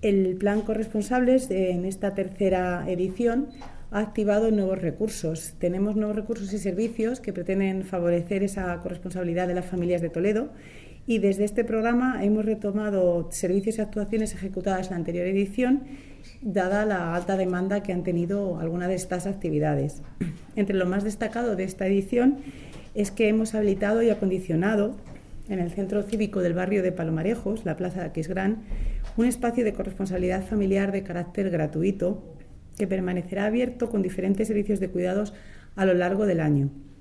El Plan Corresponsables, en esta tercera edición, ha activado nuevos recursos. Tenemos nuevos recursos y servicios que pretenden favorecer esa corresponsabilidad de las familias de Toledo, y desde este programa hemos retomado servicios y actuaciones ejecutadas en la anterior edición, dada la alta demanda que han tenido algunas de estas actividades. Entre lo más destacado de esta edición es que hemos habilitado y acondicionado en el Centro Cívico del barrio de Palomarejos, la Plaza de Aquisgrán, un espacio de corresponsabilidad familiar de carácter gratuito que permanecerá abierto con diferentes servicios de cuidados a lo largo del año.